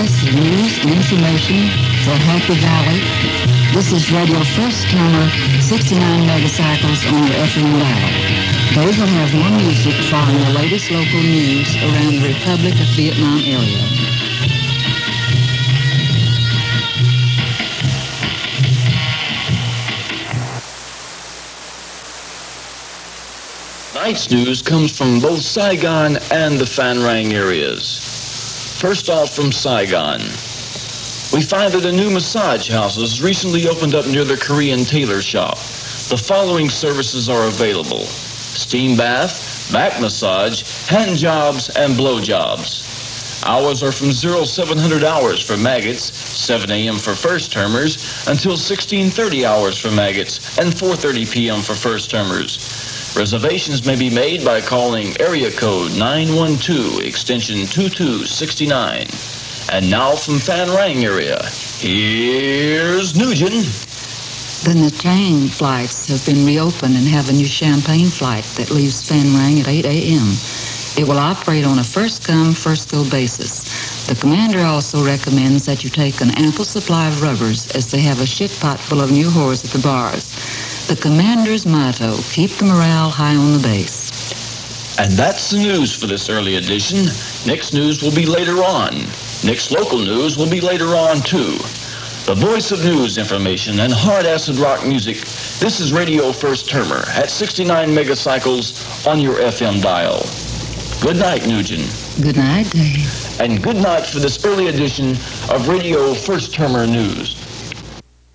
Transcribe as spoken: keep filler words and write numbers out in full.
voice of news and information for Happy Valley. This is Radio First Termer, sixty-nine megacycles on your F M dial. Dave will have more music following the latest local news around the Republic of Vietnam area. Tonight's news comes from both Saigon and the Phan Rang areas. First off from Saigon. We find that a new massage house has recently opened up near the Korean tailor shop. The following services are available: steam bath, back massage, hand jobs, and blow jobs. Hours are from oh seven hundred hours for maggots, seven a.m. for first termers, until sixteen thirty hours for maggots, and four thirty p.m. for first termers. Reservations may be made by calling area code nine one two, extension two two six nine. And now from Phan Rang area, here's Nugent. The Nha Trang flights have been reopened and have a new Champagne flight that leaves Phan Rang at eight a.m. It will operate on a first-come, first-go basis. The commander also recommends that you take an ample supply of rubbers, as they have a shit pot full of new whores at the bars. The commander's motto: keep the morale high on the base. And that's the news for this early edition. Next news will be later on. Next local news will be later on, too. The voice of news, information, and hard acid rock music. This is Radio First Termer at sixty-nine megacycles on your F M dial. Good night, Nugent. Good night, Dave. And good night for this early edition of Radio First Termer News.